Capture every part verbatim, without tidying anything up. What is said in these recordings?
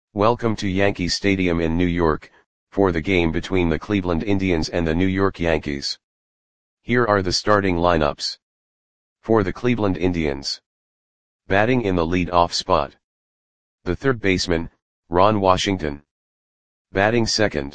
Welcome to Yankee Stadium in New York, for the game between the Cleveland Indians and the New York Yankees. Here are the starting lineups. For the Cleveland Indians. Batting in the lead-off spot. The third baseman, Ron Washington. Batting second.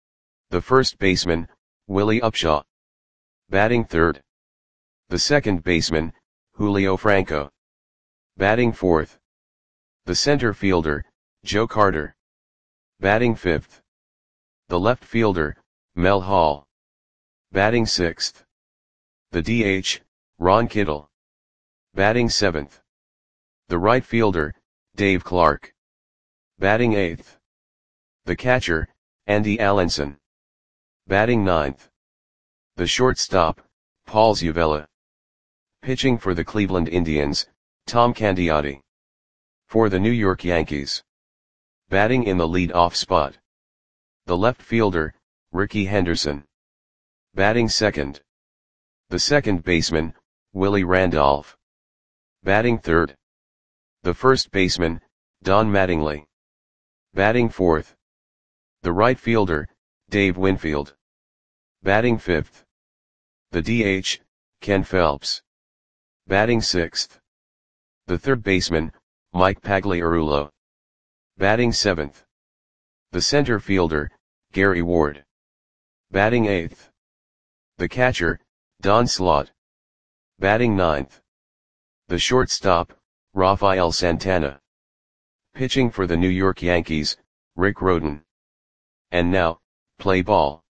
The first baseman, Willie Upshaw. Batting third. The second baseman, Julio Franco. Batting fourth. The center fielder, Joe Carter. Batting fifth. The left fielder, Mel Hall. Batting sixth. The D H, Ron Kittle. Batting seventh. The right fielder, Dave Clark. Batting eighth. The catcher, Andy Allenson. Batting ninth. The shortstop, Paul Zuvella. Pitching for the Cleveland Indians, Tom Candiotti. For the New York Yankees. Batting in the lead-off spot. The left fielder, Rickey Henderson. Batting second. The second baseman, Willie Randolph. Batting third. The first baseman, Don Mattingly. Batting fourth. The right fielder, Dave Winfield. Batting fifth. The D H, Ken Phelps. Batting sixth. The third baseman, Mike Pagliarulo. Batting seventh. The center fielder, Gary Ward. Batting eighth. The catcher, Don Slaught. Batting ninth. The shortstop, Rafael Santana. Pitching for the New York Yankees, Rick Rhoden. And now, play ball.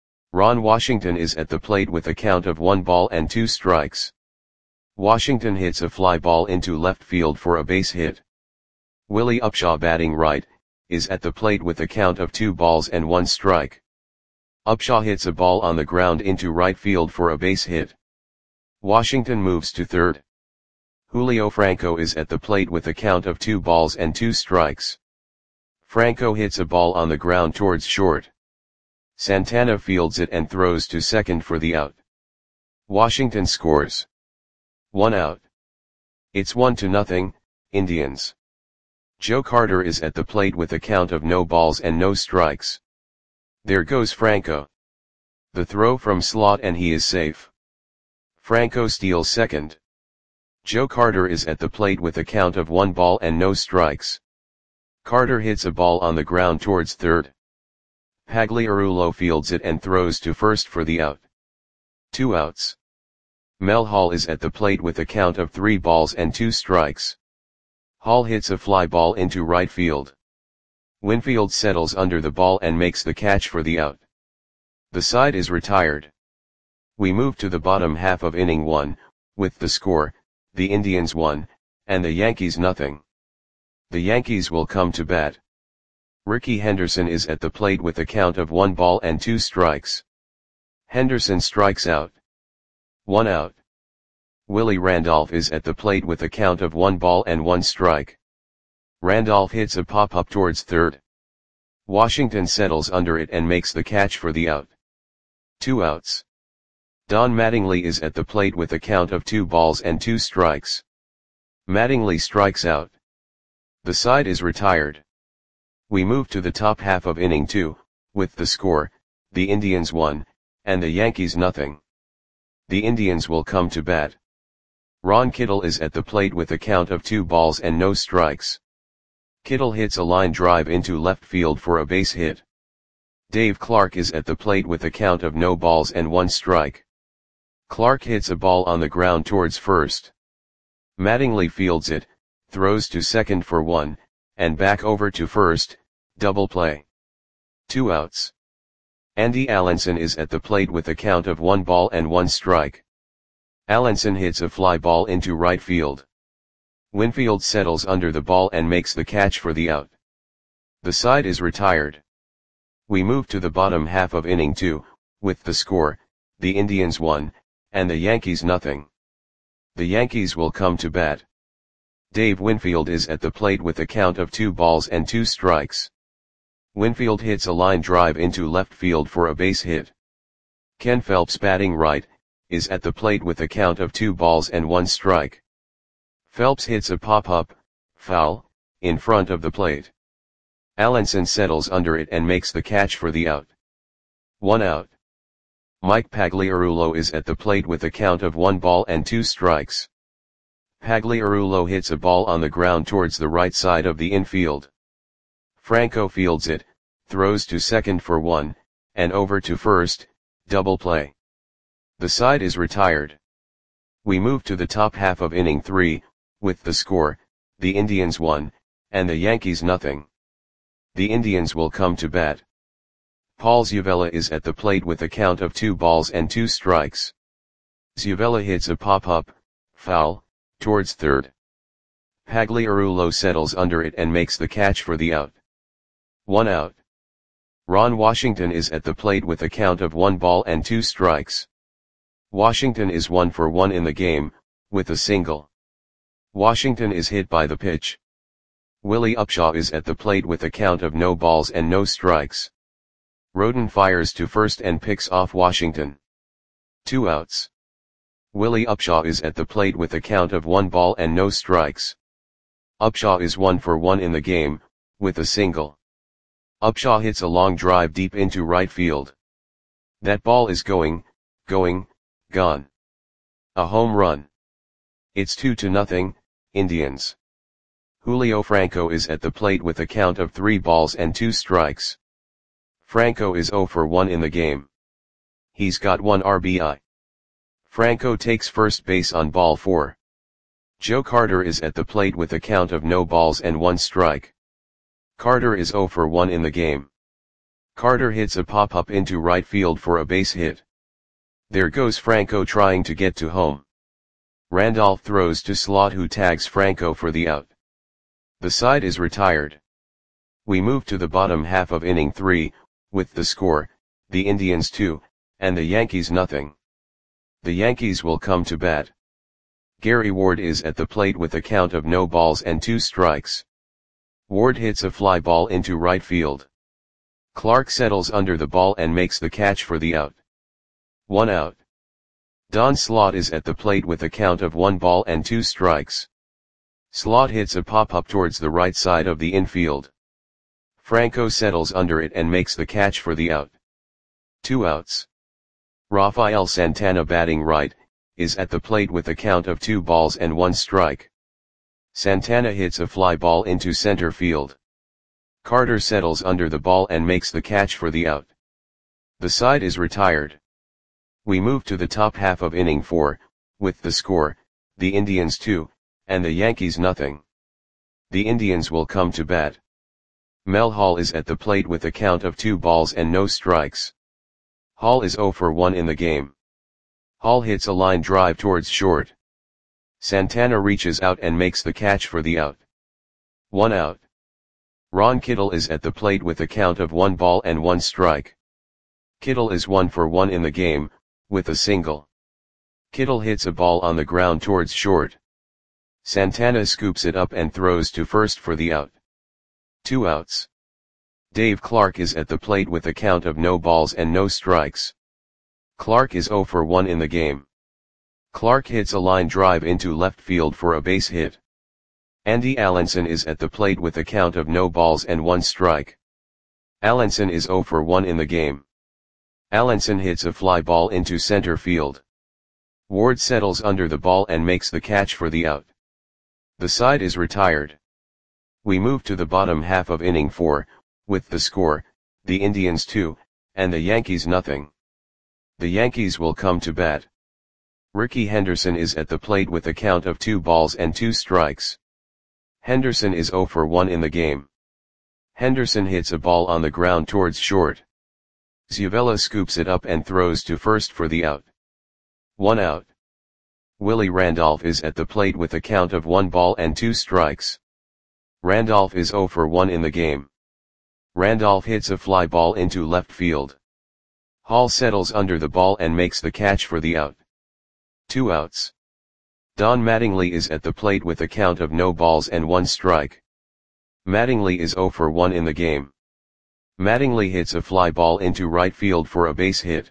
Ron Washington is at the plate with a count of one ball and two strikes. Washington hits a fly ball into left field for a base hit. Willie Upshaw, batting right, is at the plate with a count of two balls and one strike. Upshaw hits a ball on the ground into right field for a base hit. Washington moves to third. Julio Franco is at the plate with a count of two balls and two strikes. Franco hits a ball on the ground towards short. Santana fields it and throws to second for the out. Washington scores. One out. It's one to nothing, Indians. Joe Carter is at the plate with a count of no balls and no strikes. There goes Franco. The throw from Slaught and he is safe. Franco steals second. Joe Carter is at the plate with a count of one ball and no strikes. Carter hits a ball on the ground towards third. Pagliarulo fields it and throws to first for the out. Two outs. Mel Hall is at the plate with a count of three balls and two strikes. Hall hits a fly ball into right field. Winfield settles under the ball and makes the catch for the out. The side is retired. We move to the bottom half of inning one, with the score, the Indians one, and the Yankees nothing. The Yankees will come to bat. Rickey Henderson is at the plate with a count of one ball and two strikes. Henderson strikes out. One out. Willie Randolph is at the plate with a count of one ball and one strike. Randolph hits a pop-up towards third. Washington settles under it and makes the catch for the out. Two outs. Don Mattingly is at the plate with a count of two balls and two strikes. Mattingly strikes out. The side is retired. We move to the top half of inning two, with the score, the Indians one, and the Yankees nothing. The Indians will come to bat. Ron Kittle is at the plate with a count of two balls and no strikes. Kittle hits a line drive into left field for a base hit. Dave Clark is at the plate with a count of no balls and one strike. Clark hits a ball on the ground towards first. Mattingly fields it, throws to second for one, and back over to first, double play. Two outs. Andy Allenson is at the plate with a count of one ball and one strike. Allenson hits a fly ball into right field. Winfield settles under the ball and makes the catch for the out. The side is retired. We move to the bottom half of inning two, with the score, the Indians one, and the Yankees nothing. The Yankees will come to bat. Dave Winfield is at the plate with a count of two balls and two strikes. Winfield hits a line drive into left field for a base hit. Ken Phelps, batting right, is at the plate with a count of two balls and one strike. Phelps hits a pop-up, foul, in front of the plate. Allenson settles under it and makes the catch for the out. One out. Mike Pagliarulo is at the plate with a count of one ball and two strikes. Pagliarulo hits a ball on the ground towards the right side of the infield. Franco fields it, throws to second for one, and over to first, double play. The side is retired. We move to the top half of inning three, with the score, the Indians one, and the Yankees nothing. The Indians will come to bat. Paul Zuvella is at the plate with a count of two balls and two strikes. Zuvella hits a pop-up, foul, towards third. Pagliarulo settles under it and makes the catch for the out. One out. Ron Washington is at the plate with a count of one ball and two strikes. Washington is one for one in the game, with a single. Washington is hit by the pitch. Willie Upshaw is at the plate with a count of no balls and no strikes. Roden fires to first and picks off Washington. Two outs. Willie Upshaw is at the plate with a count of one ball and no strikes. Upshaw is one for one in the game, with a single. Upshaw hits a long drive deep into right field. That ball is going, going, gone. A home run. It's two to nothing, Indians. Julio Franco is at the plate with a count of three balls and two strikes. Franco is zero for one in the game. He's got one R B I. Franco takes first base on ball four. Joe Carter is at the plate with a count of no balls and one strike. Carter is zero for one in the game. Carter hits a pop-up into right field for a base hit. There goes Franco trying to get to home. Randolph throws to Slot, who tags Franco for the out. The side is retired. We move to the bottom half of inning three, with the score, the Indians two, and the Yankees nothing. The Yankees will come to bat. Gary Ward is at the plate with a count of no balls and two strikes. Ward hits a fly ball into right field. Clark settles under the ball and makes the catch for the out. One out. Don Slot is at the plate with a count of one ball and two strikes. Slot hits a pop-up towards the right side of the infield. Franco settles under it and makes the catch for the out. Two outs. Rafael Santana, batting right, is at the plate with a count of two balls and one strike. Santana hits a fly ball into center field. Carter settles under the ball and makes the catch for the out. The side is retired. We move to the top half of inning four, with the score, the Indians two, and the Yankees nothing. The Indians will come to bat. Mel Hall is at the plate with a count of two balls and no strikes. Hall is zero for one in the game. Hall hits a line drive towards short. Santana reaches out and makes the catch for the out. One out. Ron Kittle is at the plate with a count of one ball and one strike. Kittle is one for one in the game, with a single. Kittle hits a ball on the ground towards short. Santana scoops it up and throws to first for the out. Two outs. Dave Clark is at the plate with a count of no balls and no strikes. Clark is zero for one in the game. Clark hits a line drive into left field for a base hit. Andy Allenson is at the plate with a count of no balls and one strike. Allenson is zero for one in the game. Allenson hits a fly ball into center field. Ward settles under the ball and makes the catch for the out. The side is retired. We move to the bottom half of inning four, with the score, the Indians two, and the Yankees nothing. The Yankees will come to bat. Ricky Henderson is at the plate with a count of two balls and two strikes. Henderson is zero for one in the game. Henderson hits a ball on the ground towards short. Zuvella scoops it up and throws to first for the out. One out. Willie Randolph is at the plate with a count of one ball and two strikes. Randolph is zero for one in the game. Randolph hits a fly ball into left field. Hall settles under the ball and makes the catch for the out. Two outs. Don Mattingly is at the plate with a count of no balls and one strike. Mattingly is zero for one in the game. Mattingly hits a fly ball into right field for a base hit.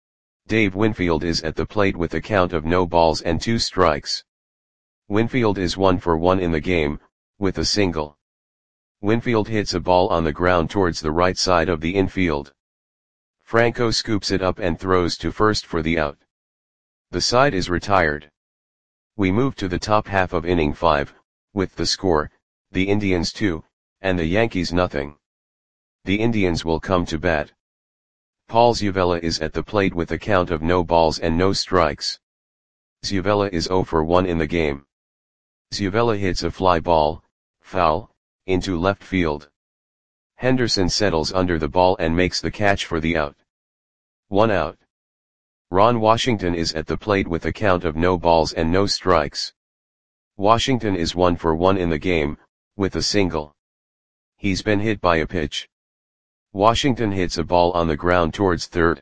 Dave Winfield is at the plate with a count of no balls and two strikes. Winfield is one for one in the game, with a single. Winfield hits a ball on the ground towards the right side of the infield. Franco scoops it up and throws to first for the out. The side is retired. We move to the top half of inning five, with the score, the Indians two, and the Yankees nothing. The Indians will come to bat. Paul Zuvella is at the plate with a count of no balls and no strikes. Zuvella is zero for one in the game. Zuvella hits a fly ball, foul, into left field. Henderson settles under the ball and makes the catch for the out. One out. Ron Washington is at the plate with a count of no balls and no strikes. Washington is one for one in the game, with a single. He's been hit by a pitch. Washington hits a ball on the ground towards third.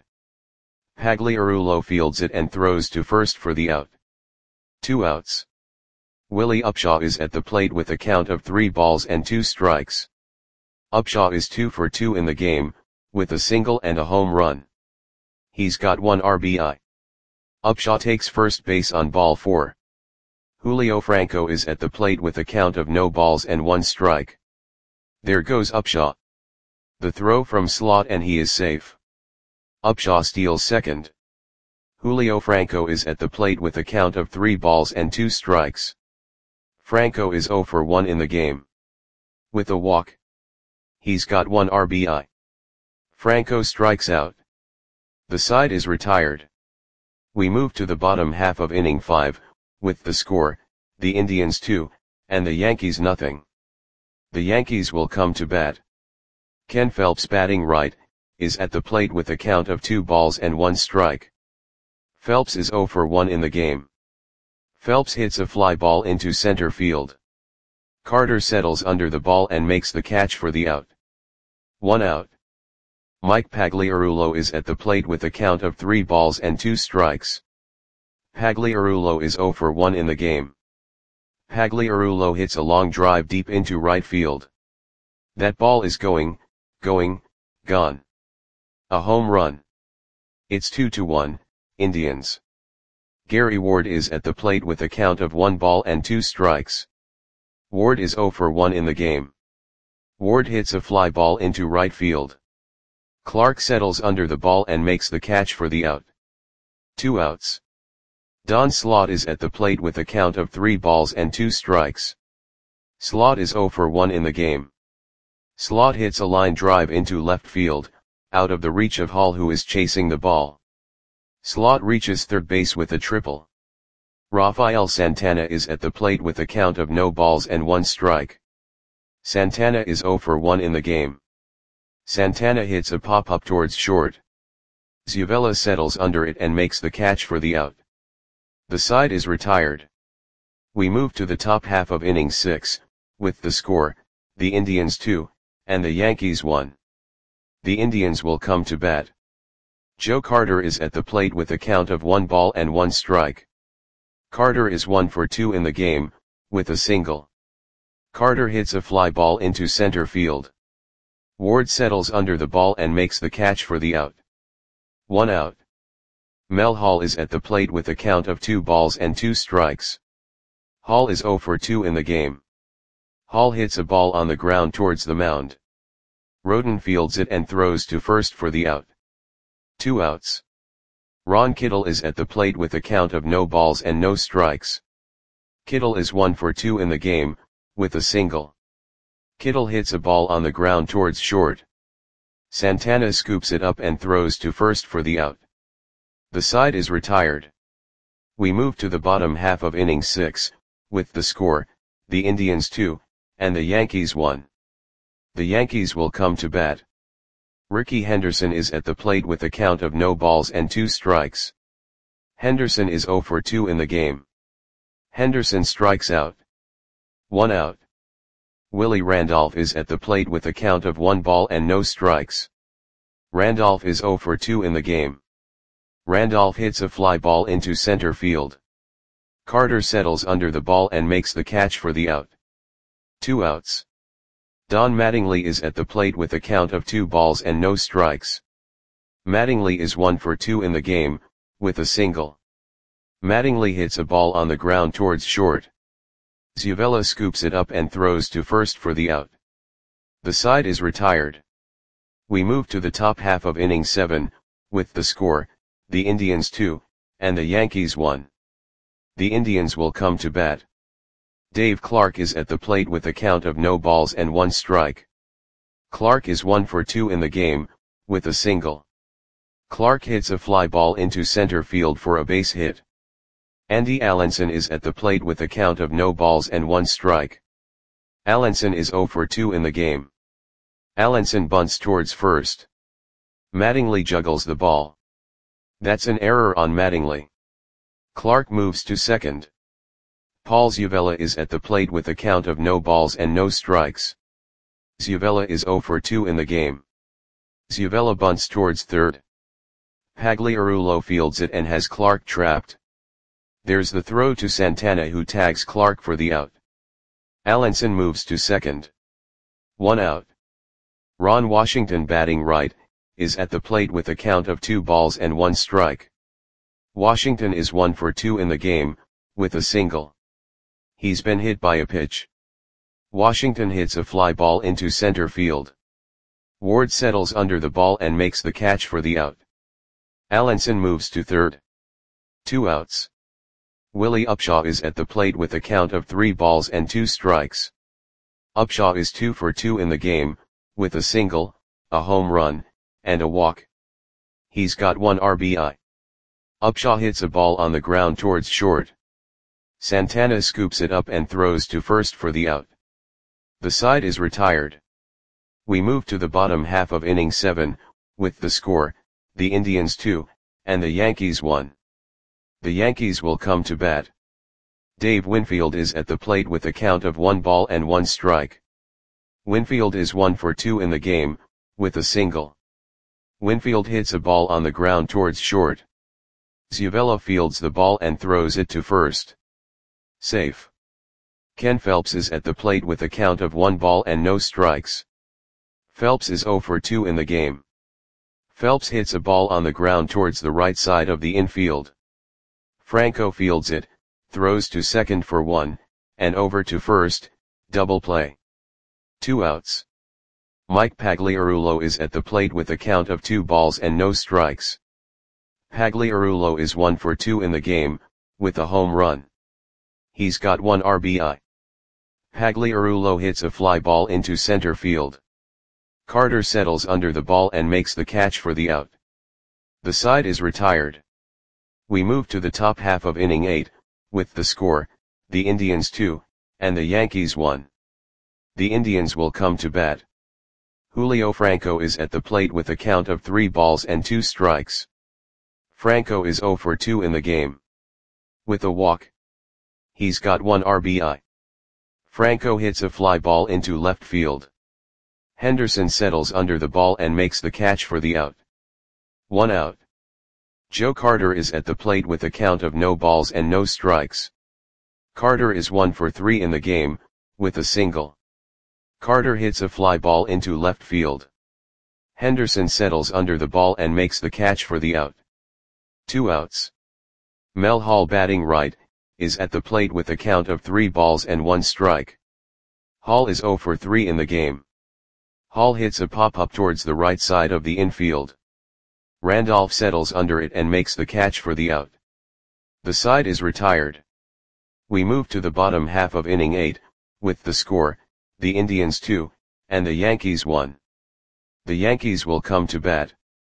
Pagliarulo fields it and throws to first for the out. Two outs. Willie Upshaw is at the plate with a count of three balls and two strikes. Upshaw is two for two in the game, with a single and a home run. He's got one R B I. Upshaw takes first base on ball four. Julio Franco is at the plate with a count of no balls and one strike. There goes Upshaw. The throw from slot and he is safe. Upshaw steals second. Julio Franco is at the plate with a count of three balls and two strikes. Franco is zero for one in the game. With a walk. He's got one R B I. Franco strikes out. The side is retired. We move to the bottom half of inning five, with the score, the Indians two, and the Yankees nothing. The Yankees will come to bat. Ken Phelps, batting right, is at the plate with a count of two balls and one strike. Phelps is zero for one in the game. Phelps hits a fly ball into center field. Carter settles under the ball and makes the catch for the out. One out. Mike Pagliarulo is at the plate with a count of three balls and two strikes. Pagliarulo is zero for one in the game. Pagliarulo hits a long drive deep into right field. That ball is going, going, gone. A home run. It's two to one, Indians. Gary Ward is at the plate with a count of one ball and two strikes. Ward is zero for one in the game. Ward hits a fly ball into right field. Clark settles under the ball and makes the catch for the out. Two outs. Don Slaught is at the plate with a count of three balls and two strikes. Slaught is zero for one in the game. Slaught hits a line drive into left field, out of the reach of Hall, who is chasing the ball. Slaught reaches third base with a triple. Rafael Santana is at the plate with a count of no balls and one strike. Santana is zero for one in the game. Santana hits a pop-up towards short. Zuvella settles under it and makes the catch for the out. The side is retired. We move to the top half of inning six, with the score, the Indians two, and the Yankees one. The Indians will come to bat. Joe Carter is at the plate with a count of one ball and one strike. Carter is one for two in the game, with a single. Carter hits a fly ball into center field. Ward settles under the ball and makes the catch for the out. One out. Mel Hall is at the plate with a count of two balls and two strikes. Hall is zero for two in the game. Hall hits a ball on the ground towards the mound. Roden fields it and throws to first for the out. Two outs. Ron Kittle is at the plate with a count of no balls and no strikes. Kittle is one for two in the game, with a single. Kittle hits a ball on the ground towards short. Santana scoops it up and throws to first for the out. The side is retired. We move to the bottom half of inning six, with the score, the Indians two, and the Yankees one. The Yankees will come to bat. Ricky Henderson is at the plate with a count of no balls and two strikes. Henderson is zero for two in the game. Henderson strikes out. One out. Willie Randolph is at the plate with a count of one ball and no strikes. Randolph is zero for two in the game. Randolph hits a fly ball into center field. Carter settles under the ball and makes the catch for the out. Two outs. Don Mattingly is at the plate with a count of two balls and no strikes. Mattingly is one for two in the game, with a single. Mattingly hits a ball on the ground towards short. Zuvella scoops it up and throws to first for the out. The side is retired. We move to the top half of inning seven, with the score, the Indians two, and the Yankees one. The Indians will come to bat. Dave Clark is at the plate with a count of no balls and one strike. Clark is one for two in the game, with a single. Clark hits a fly ball into center field for a base hit. Andy Allenson is at the plate with a count of no balls and one strike. Allenson is zero for two in the game. Allenson bunts towards first. Mattingly juggles the ball. That's an error on Mattingly. Clark moves to second. Paul Zuvella is at the plate with a count of no balls and no strikes. Zuvella is zero for two in the game. Zuvella bunts towards third. Pagliarulo fields it and has Clark trapped. There's the throw to Santana, who tags Clark for the out. Allenson moves to second. One out. Ron Washington, batting right, is at the plate with a count of two balls and one strike. Washington is one for two in the game, with a single. He's been hit by a pitch. Washington hits a fly ball into center field. Ward settles under the ball and makes the catch for the out. Allenson moves to third. Two outs. Willie Upshaw is at the plate with a count of three balls and two strikes. Upshaw is two for two in the game, with a single, a home run, and a walk. He's got one R B I. Upshaw hits a ball on the ground towards short. Santana scoops it up and throws to first for the out. The side is retired. We move to the bottom half of inning seven, with the score, the Indians two, and the Yankees one. The Yankees will come to bat. Dave Winfield is at the plate with a count of one ball and one strike. Winfield is one for two in the game, with a single. Winfield hits a ball on the ground towards short. Zuvella fields the ball and throws it to first. Safe. Ken Phelps is at the plate with a count of one ball and no strikes. Phelps is zero for two in the game. Phelps hits a ball on the ground towards the right side of the infield. Franco fields it, throws to second for one, and over to first, double play. Two outs. Mike Pagliarulo is at the plate with a count of two balls and no strikes. Pagliarulo is one for two in the game, with a home run. He's got one R B I. Pagliarulo hits a fly ball into center field. Carter settles under the ball and makes the catch for the out. The side is retired. We move to the top half of inning eight, with the score, the Indians two, and the Yankees one. The Indians will come to bat. Julio Franco is at the plate with a count of three balls and two strikes. Franco is zero for two in the game. With a walk. He's got one R B I. Franco hits a fly ball into left field. Henderson settles under the ball and makes the catch for the out. One out. Joe Carter is at the plate with a count of no balls and no strikes. Carter is one for three in the game, with a single. Carter hits a fly ball into left field. Henderson settles under the ball and makes the catch for the out. Two outs. Mel Hall, batting right, is at the plate with a count of three balls and one strike. Hall is zero for three in the game. Hall hits a pop-up towards the right side of the infield. Randolph settles under it and makes the catch for the out. The side is retired. We move to the bottom half of inning eight, with the score, the Indians two, and the Yankees one. The Yankees will come to bat.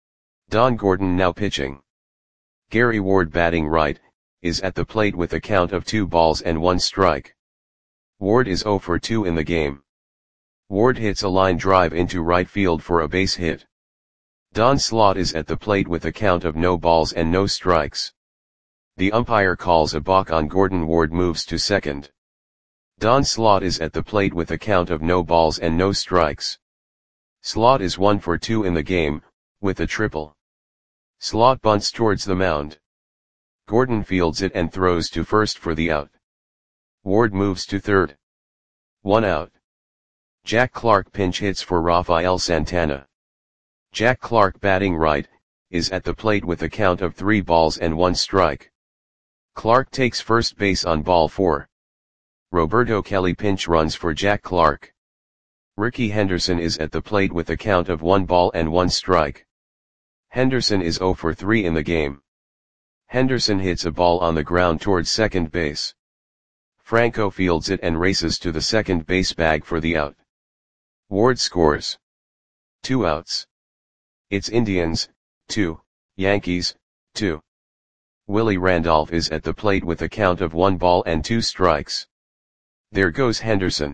Don Gordon now pitching. Gary Ward, batting right, is at the plate with a count of two balls and one strike. Ward is zero for two in the game. Ward hits a line drive into right field for a base hit. Don Slaught is at the plate with a count of no balls and no strikes. The umpire calls a balk on Gordon. Ward moves to second. Don Slaught is at the plate with a count of no balls and no strikes. Slaught is one for two in the game, with a triple. Slaught bunts towards the mound. Gordon fields it and throws to first for the out. Ward moves to third. One out. Jack Clark pinch hits for Rafael Santana. Jack Clark, batting right, is at the plate with a count of three balls and one strike. Clark takes first base on ball four. Roberto Kelly pinch runs for Jack Clark. Rickey Henderson is at the plate with a count of one ball and one strike. Henderson is zero for three in the game. Henderson hits a ball on the ground towards second base. Franco fields it and races to the second base bag for the out. Ward scores. Two outs. It's Indians, two, Yankees, two. Willie Randolph is at the plate with a count of one ball and two strikes. There goes Henderson.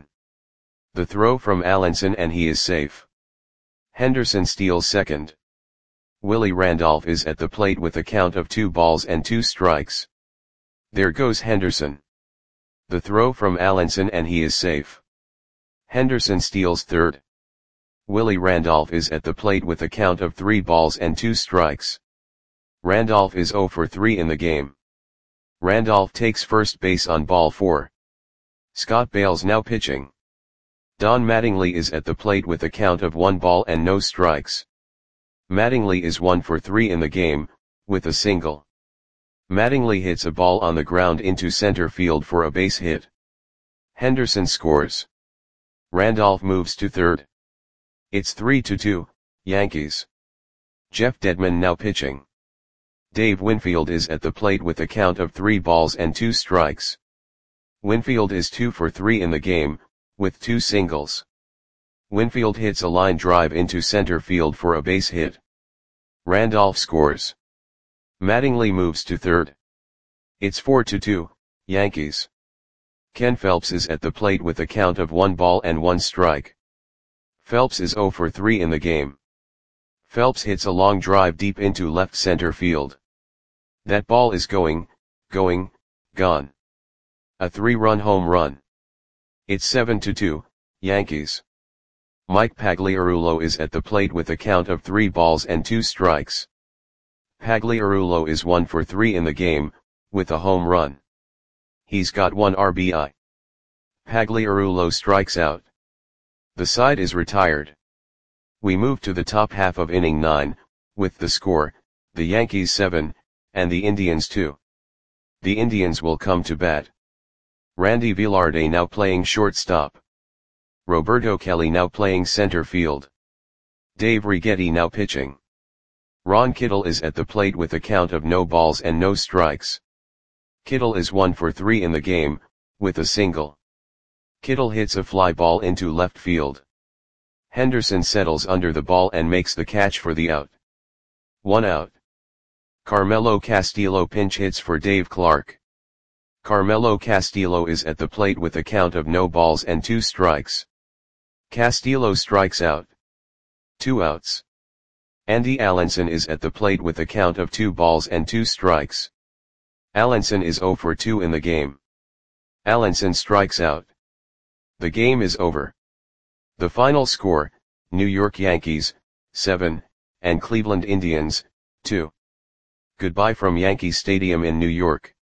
The throw from Allenson and he is safe. Henderson steals second. Willie Randolph is at the plate with a count of two balls and two strikes. There goes Henderson. The throw from Allenson and he is safe. Henderson steals third. Willie Randolph is at the plate with a count of three balls and two strikes. Randolph is zero for three in the game. Randolph takes first base on ball four. Scott Bales now pitching. Don Mattingly is at the plate with a count of one ball and no strikes. Mattingly is one for three in the game, with a single. Mattingly hits a ball on the ground into center field for a base hit. Henderson scores. Randolph moves to third. It's three to two, Yankees. Jeff Dedman now pitching. Dave Winfield is at the plate with a count of three balls and two strikes. Winfield is two for three in the game, with two singles. Winfield hits a line drive into center field for a base hit. Randolph scores. Mattingly moves to third. It's four to two, Yankees. Ken Phelps is at the plate with a count of one ball and one strike. Phelps is zero for three in the game. Phelps hits a long drive deep into left center field. That ball is going, going, gone. A three-run home run. It's seven to two, Yankees. Mike Pagliarulo is at the plate with a count of three balls and two strikes. Pagliarulo is one for three in the game, with a home run. He's got one R B I. Pagliarulo strikes out. The side is retired. We move to the top half of inning nine, with the score, the Yankees seven, and the Indians two. The Indians will come to bat. Randy Velarde now playing shortstop. Roberto Kelly now playing center field. Dave Righetti now pitching. Ron Kittle is at the plate with a count of no balls and no strikes. Kittle is one for three in the game, with a single. Kittle hits a fly ball into left field. Henderson settles under the ball and makes the catch for the out. One out. Carmelo Castillo pinch hits for Dave Clark. Carmelo Castillo is at the plate with a count of no balls and two strikes. Castillo strikes out. Two outs. Andy Allenson is at the plate with a count of two balls and two strikes. Allenson is zero for two in the game. Allenson strikes out. The game is over. The final score, New York Yankees, seven, and Cleveland Indians, two. Goodbye from Yankee Stadium in New York.